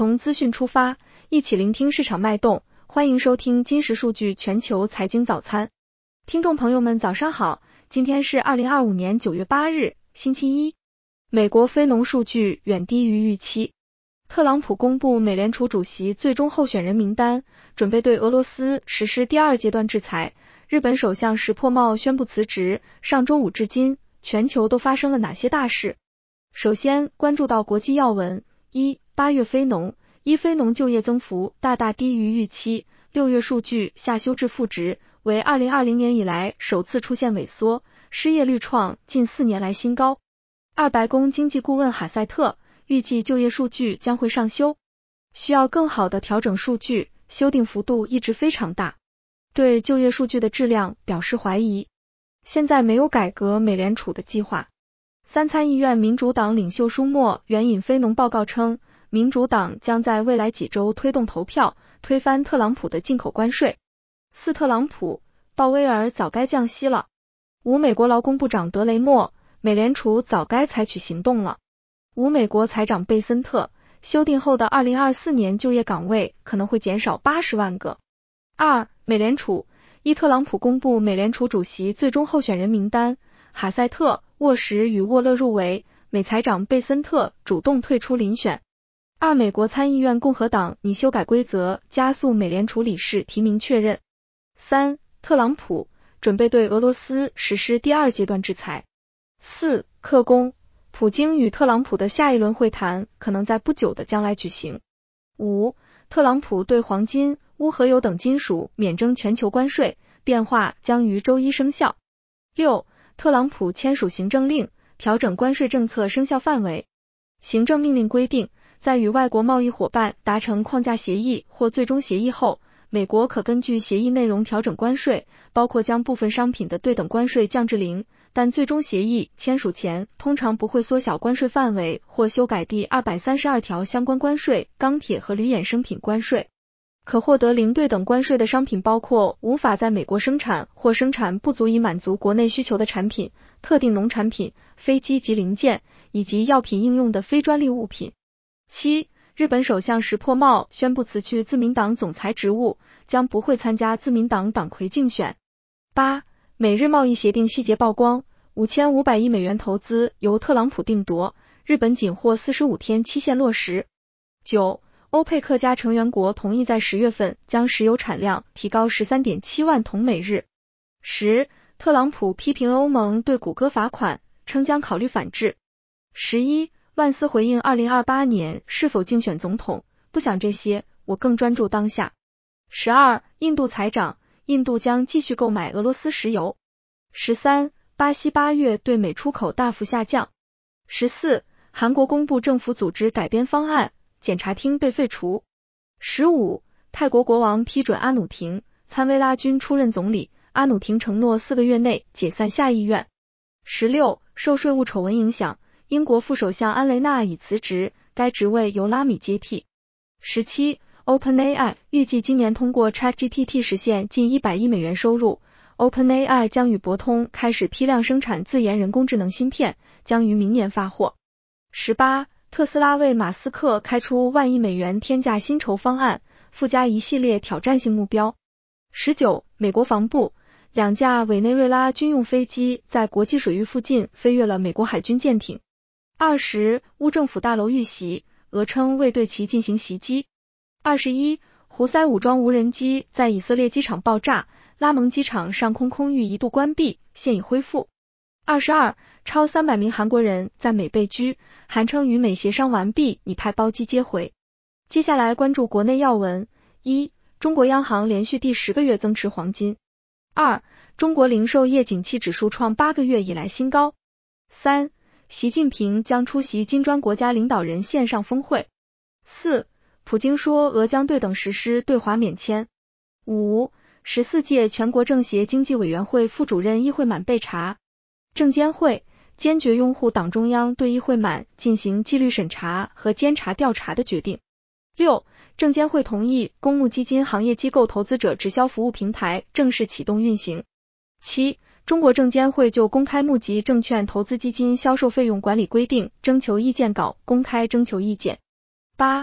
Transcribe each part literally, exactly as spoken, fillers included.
从资讯出发，一起聆听市场脉动。欢迎收听金石数据全球财经早餐。听众朋友们早上好，今天是二零二五年九月八日，星期一。美国非农数据远低于预期。特朗普公布美联储主席最终候选人名单，准备对俄罗斯实施第二阶段制裁。日本首相石破茂宣布辞职。上周五至今，全球都发生了哪些大事？首先关注到国际要闻。一、八月非农。一非农就业增幅大大低于预期，六月数据下修至负值，为二零二零年以来首次出现萎缩，失业率创近四年来新高。二白宫经济顾问哈塞特预计就业数据将会上修，需要更好的调整数据，修订幅度一直非常大，对就业数据的质量表示怀疑。现在没有改革美联储的计划。三参议院民主党领袖舒默援引非农报告称，民主党将在未来几周推动投票，推翻特朗普的进口关税。四特朗普，鲍威尔早该降息了。五美国劳工部长德雷默，美联储早该采取行动了。五美国财长贝森特，修订后的二零二四年就业岗位可能会减少八十万个。二美联储，一特朗普公布美联储主席最终候选人名单，哈塞特、沃什与沃勒入围，美财长贝森特主动退出遴选。二美国参议院共和党拟修改规则，加速美联储理事提名确认。三特朗普准备对俄罗斯实施第二阶段制裁。四克宫，普京与特朗普的下一轮会谈可能在不久的将来举行。五特朗普对黄金、钨和油等金属免征全球关税，变化将于周一生效。六特朗普签署行政令，调整关税政策生效范围。行政命令规定，在与外国贸易伙伴达成框架协议或最终协议后，美国可根据协议内容调整关税，包括将部分商品的对等关税降至零，但最终协议签署前通常不会缩小关税范围或修改第二百三十二条相关关税。钢铁和铝衍生品关税。可获得零对等关税的商品包括无法在美国生产或生产不足以满足国内需求的产品、特定农产品、飞机及零件，以及药品应用的非专利物品。七日本首相石破茂宣布辞去自民党总裁职务，将不会参加自民党党魁竞选。八美日贸易协定细节曝光，五千五百亿美元投资由特朗普定夺，日本仅获四十五天期限落实。九欧佩克加成员国同意在十月份将石油产量提高 十三点七万桶每日。十特朗普批评欧盟对谷歌罚款，称将考虑反制。十一万斯回应二零二八年是否竞选总统，不想这些，我更专注当下。十二印度财长，印度将继续购买俄罗斯石油。十三巴西八月对美出口大幅下降。十四韩国公布政府组织改编方案，检察厅被废除。十五泰国国王批准阿努廷参威拉军出任总理，阿努廷承诺四个月内解散下议院。十六受税务丑闻影响，英国副首相安雷纳已辞职，该职位由拉米接替。十七 OpenAI 预计今年通过 ChatGPT 实现近一百亿美元收入。OpenAI 将与博通开始批量生产自研人工智能芯片，将于明年发货。十八特斯拉为马斯克开出万亿美元天价薪酬方案，附加一系列挑战性目标。十九美国防部，两架委内瑞拉军用飞机在国际水域附近飞越了美国海军舰艇。二十乌政府大楼遇袭，俄称未对其进行袭击。二十一胡塞武装无人机在以色列机场爆炸，拉蒙机场上空空域一度关闭，现已恢复。二十二超三百名韩国人在美被拘，韩称与美协商完毕，拟派包机接回。接下来关注国内要闻。一中国央行连续第十个月增持黄金。二中国零售业景气指数创八个月以来新高。三习近平将出席金砖国家领导人线上峰会。四普京说俄将对等实施对华免签。五十四届全国政协经济委员会副主任易会满被查。证监会坚决拥护党中央对易会满进行纪律审查和监察调查的决定。六证监会同意公募基金行业机构投资者直销服务平台正式启动运行。七中国证监会就公开募集证券投资基金销售费用管理规定征求意见稿公开征求意见。八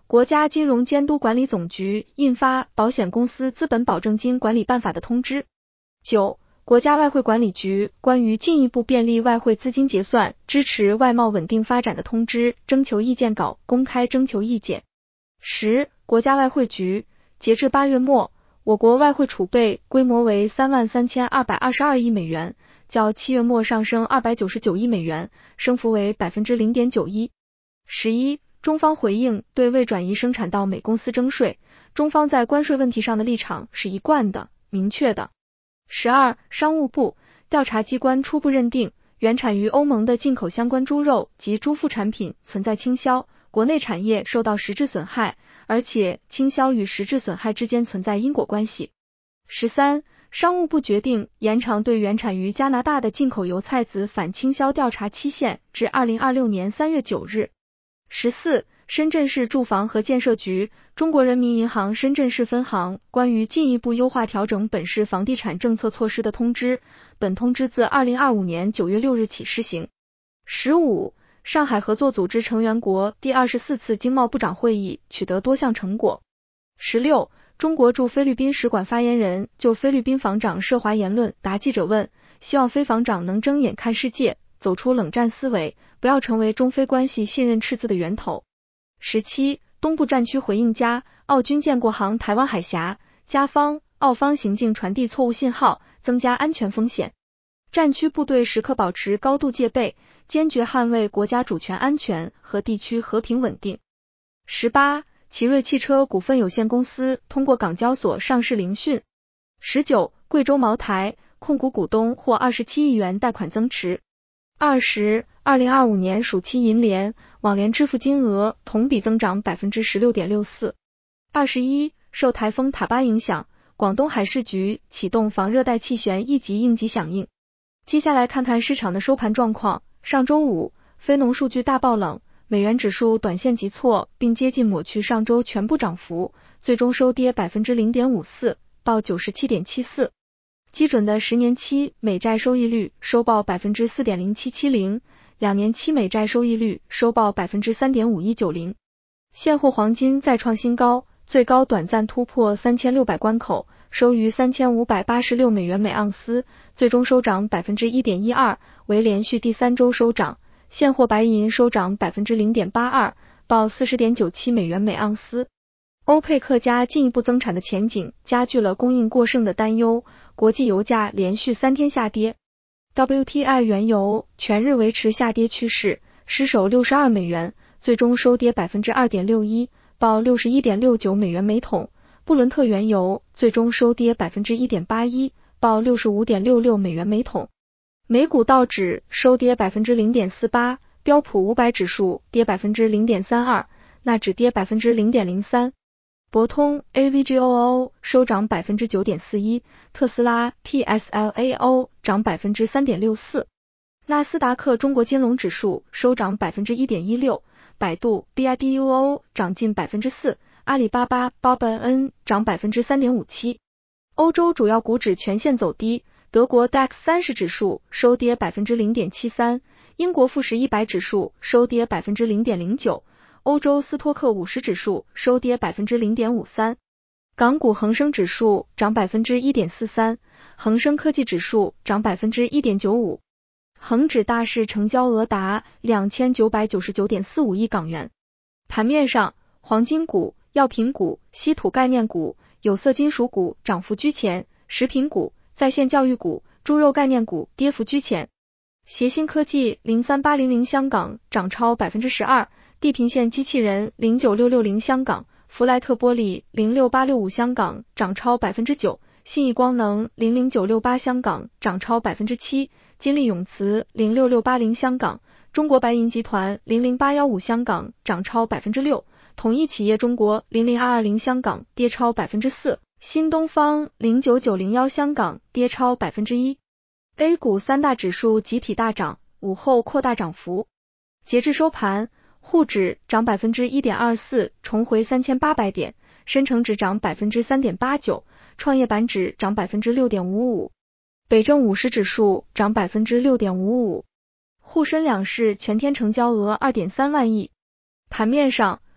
国家金融监督管理总局印发《保险公司资本保证金管理办法》的通知。九、国家外汇管理局关于进一步便利外汇资金结算、支持外贸稳定发展的通知征求意见稿公开征求意见。十、国家外汇局，截至八月末，我国外汇储备规模为三万三千二百二十二亿美元，较七月末上升二百九十九亿美元，升幅为 百分之零点九一。十一、中方回应对未转移生产到美公司征税，中方在关税问题上的立场是一贯的、明确的。十二、商务部调查机关初步认定，原产于欧盟的进口相关猪肉及猪副产品存在倾销，国内产业受到实质损害，而且倾销与实质损害之间存在因果关系。十三、商务部决定延长对原产于加拿大的进口油菜籽反倾销调查期限至二零二六年三月九日。十四、深圳市住房和建设局、中国人民银行深圳市分行关于进一步优化调整本市房地产政策措施的通知，本通知自二零二五年九月六日起施行。十五、上海合作组织成员国第二十四次经贸部长会议取得多项成果。十六、中国驻菲律宾使馆发言人就菲律宾防长涉华言论答记者问，希望菲防长能睁眼看世界，走出冷战思维，不要成为中菲关系信任赤字的源头。十七、东部战区回应加澳军舰过航台湾海峡，加方、澳方行径传递错误信号，增加安全风险。战区部队时刻保持高度戒备，坚决捍卫国家主权安全和地区和平稳定。十八、奇瑞汽车股份有限公司通过港交所上市聆讯。十九、贵州茅台控股股东获二十七亿元贷款增持。二十、二零二五年暑期银联、网联支付金额同比增长 百分之十六点六四。二十一、受台风塔巴影响，广东海事局启动防热带气旋一级应急响应。接下来看看市场的收盘状况。上周五，非农数据大爆冷，美元指数短线急挫，并接近抹去上周全部涨幅，最终收跌 百分之零点五四，报 九十七点七四。基准的十年期美债收益率收报 百分之四点零七七零， 两年期美债收益率收报 百分之三点五一九零。现货黄金再创新高，最高短暂突破三千六百关口，收于三千五百八十六美元每盎司，最终收涨 百分之一点一二， 为连续第三周收涨。现货白银收涨 百分之零点八二， 报 四十点九七美元每盎司。欧佩克加进一步增产的前景加剧了供应过剩的担忧，国际油价连续三天下跌。W T I 原油全日维持下跌趋势，失守六十二美元，最终收跌 百分之二点六一， 报 六十一点六九美元每桶。布伦特原油最终收跌 百分之一点八一， 报 六十五点六六美元每桶。美股道指收跌 百分之零点四八， 标普五百指数跌 百分之零点三二， 纳指跌 百分之零点零三。博通 A V G O O 收涨 百分之九点四一， 特斯拉 T S L A O 涨 百分之三点六四。纳斯达克中国金融指数收涨 百分之一点一六， 百度 B I D U O 涨近 百分之四， 阿里巴巴 B A B N 涨 百分之三点五七。欧洲主要股指全线走低，德国 D A X 三十指数收跌 百分之零点七三， 英国富时一百指数收跌 百分之零点零九，欧洲斯托克五十指数收跌 百分之零点五三， 港股恒生指数涨 百分之一点四三， 恒生科技指数涨 百分之一点九五， 恒指大市成交额达 两千九百九十九点四五亿港元。盘面上，黄金股、药品股、稀土概念股、有色金属股涨幅居前，食品股、在线教育股、猪肉概念股跌幅居前。协鑫科技零三八零零香港涨超 百分之十二，地平线机器人零九六六零香港、福莱特玻璃零六八六五香港涨超 百分之九， 信义光能零零九六八香港涨超 百分之七， 金利永磁零六六八零香港、中国白银集团零零八一五香港涨超 百分之六， 统一企业中国零零二二零香港跌超 百分之四， 新东方零九九零一香港跌超 百分之一。 A 股三大指数集体大涨，午后扩大涨幅。截至收盘，沪指涨 百分之一点二四， 重回三千八百点，深成指涨 百分之三点八九， 创业板指涨 百分之六点五五， 北证五十指数涨 百分之六点五五。沪深两市全天成交额 二点三万亿。盘面上，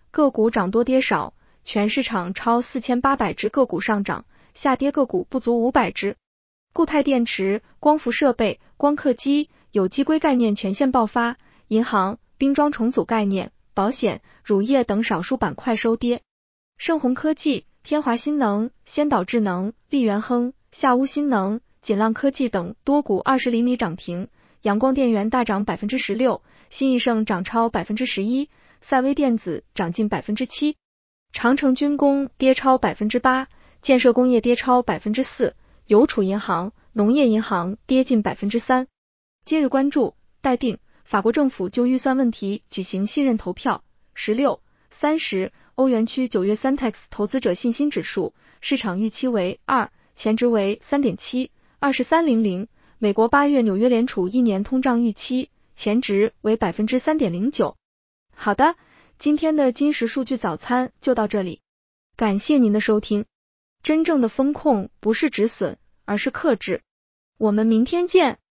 个股涨多跌少，全市场超四千八百只个股上涨，下跌个股不足五百只。固态电池、光伏设备、光刻机、有机硅概念全线爆发，银行、冰装重组概念、保险、乳业等少数板块收跌。盛虹科技、天华新能、先导智能、力元亨、夏钨新能、锦浪科技等多股二十厘米涨停，阳光电源大涨 百分之十六， 新易盛涨超 百分之十一， 赛微电子涨近 百分之七， 长城军工跌超 百分之八， 建设工业跌超 百分之四， 邮储银行、农业银行跌近 百分之三。 今日关注待定，法国政府就预算问题举行信任投票。十六、三十，欧元区九月 Santex 投资者信心指数，市场预期为二，前值为 三点七， 二十三点零零。美国八月纽约联储一年通胀预期，前值为 百分之三点零九。 好的，今天的金石数据早餐就到这里，感谢您的收听。真正的风控不是止损，而是克制。我们明天见。